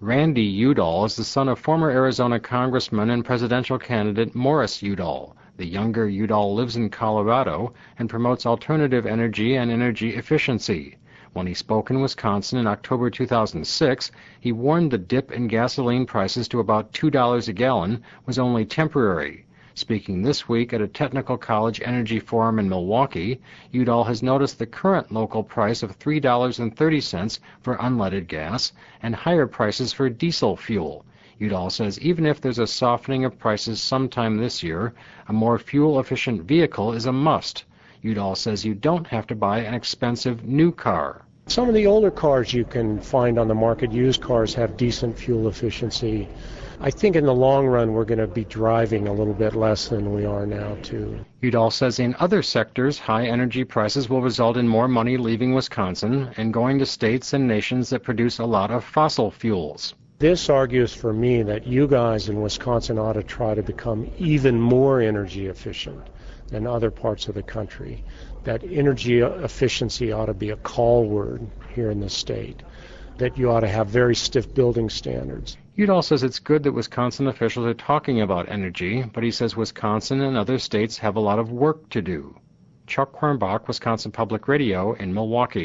Randy Udall is the son of former Arizona Congressman and presidential candidate Morris Udall. The younger Udall lives in Colorado and promotes alternative energy and energy efficiency. When he spoke in Wisconsin in October 2006, he warned the dip in gasoline prices to about $2 a gallon was only temporary. Speaking this week at a Technical College Energy Forum in Milwaukee, Udall has noticed the current local price of $3.30 for unleaded gas and higher prices for diesel fuel. Udall says even if there's a softening of prices sometime this year, a more fuel-efficient vehicle is a must. Udall says you don't have to buy an expensive new car. Some of the older cars you can find on the market, used cars, have decent fuel efficiency. I think in the long run we're going to be driving a little bit less than we are now, too. Udall says in other sectors, high energy prices will result in more money leaving Wisconsin and going to states and nations that produce a lot of fossil fuels. This argues for me that you guys in Wisconsin ought to try to become even more energy efficient than other parts of the country. That energy efficiency ought to be a call word here in the state, that you ought to have very stiff building standards. Udall says it's good that Wisconsin officials are talking about energy, but he says Wisconsin and other states have a lot of work to do. Chuck Quirmbach, Wisconsin Public Radio in Milwaukee.